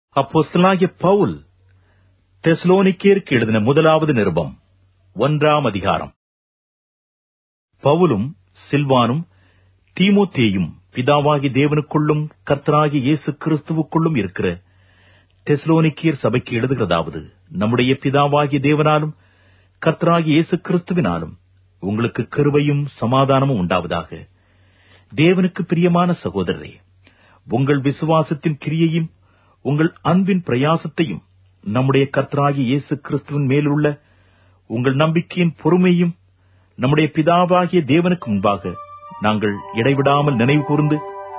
அப்போஸ்தலனாகிய பவுல் தெசலோனிக்கேயருக்கு எழுதின முதலாவது நிருபம் 1ஆம் அதிகாரம். பவுலும் சில்வானும் தீமோத்தேயும் பிதாவாகிய தேவனுக்குள்ளும் கர்த்தராகிய இயேசு கிறிஸ்துவுக்குள்ளும் இருக்கிற தெசலோனிக்கேயர் சபைக்கு எழுதுகிறதாவது: நம்முடைய பிதாவாகிய தேவனாலும் கர்த்தராகிய இயேசு கிறிஸ்துவினாலும் உங்களுக்கு கிருபையும் சமாதானமும் உண்டாவதாக. தேவனுக்கு பிரியமான சகோதரரே, உங்கள் விசுவாசத்தின் கிரியையும் உங்கள் அன்பின் பிரயாசத்தையும் நம்முடைய கர்த்தராகிய இயேசு கிறிஸ்துவின் மேலுள்ள உங்கள் நம்பிக்கையின் பொறுமையும் நம்முடைய பிதாவாகிய தேவனுக்கு முன்பாக நாங்கள் இடைவிடாமல் நினைவு கூர்ந்து,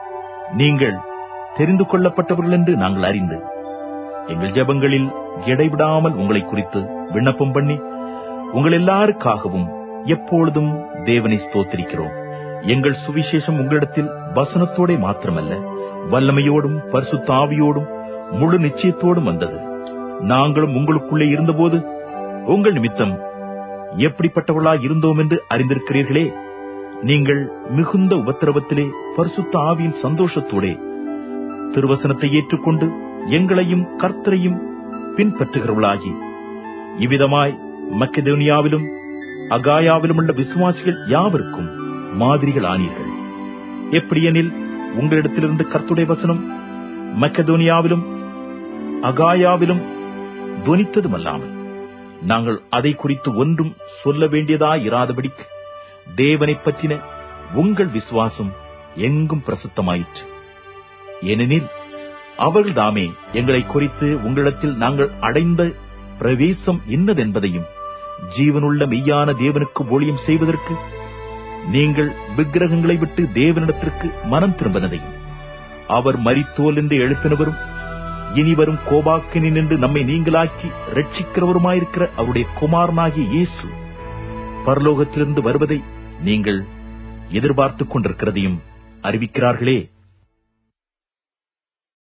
நீங்கள் தெரிந்து கொள்ளப்பட்டவர்கள் என்று நாங்கள் அறிந்து எங்கள் ஜெபங்களில் இடைவிடாமல் உங்களை குறித்து விண்ணப்பம் பண்ணி உங்கள் எல்லாருக்காகவும் எப்பொழுதும் தேவனை ஸ்தோத்திரிக்கிறோம். எங்கள் சுவிசேஷம் உங்களிடத்தில் வசனத்தோட மாத்திரமல்ல, வல்லமையோடும் பரிசுத்த ஆவியோடும் முழு நிச்சயத்தோடும் வந்தது. நாங்களும் உங்களுக்குள்ளே இருந்தபோது உங்கள் நிமித்தம் எப்படிப்பட்டவர்களாய் இருந்தோம் என்று அறிந்திருக்கிறீர்களே. நீங்கள் மிகுந்த உபத்திரவத்திலே பரிசுத்த ஆவியின் சந்தோஷத்தோட திருவசனத்தை ஏற்றுக்கொண்டு எங்களையும் கர்த்தரையும் பின்பற்றுகிறவர்களாகி இவ்விதமாய் மக்கெதோனியாவிலும் அகாயாவிலும் உள்ள விசுவாசிகள் யாவருக்கும் மாதிரிகள் ஆனீர்கள். எப்படியெனில், உங்களிடத்திலிருந்து கர்த்தருடைய வசனம் மக்கெதோனியாவிலும் அகாயாவிலும் துவனித்ததுமல்லாமல் நாங்கள் அதை குறித்து ஒன்றும் சொல்ல வேண்டியதாயிராதபடிக்கு தேவனை பற்றின உங்கள் விசுவாசம் எங்கும் பிரசித்தமாயிற்று. ஏனெனில் அவர்கள் தாமே எங்களை குறித்து உங்களிடத்தில் நாங்கள் அடைந்த பிரவேசம் இன்னதென்பதையும், ஜீவனுள்ள மெய்யான தேவனுக்கு ஊழியம் செய்வதற்கு நீங்கள் விக்கிரகங்களை விட்டு தேவனிடத்திற்கு மனம் திரும்பினதையும், அவர் மரித்தோல் என்று எழுப்பினவரும் இனிவரும் கோபாக்கினின் என்று நம்மை நீங்களாக்கி ரட்சிக்கிறவருமாயிருக்கிற அவருடைய குமாரனாகிய இயேசு பரலோகத்திலிருந்து வருவதை நீங்கள் எதிர்பார்த்துக் கொண்டிருக்கிறதையும் அறிவிக்கிறார்களே.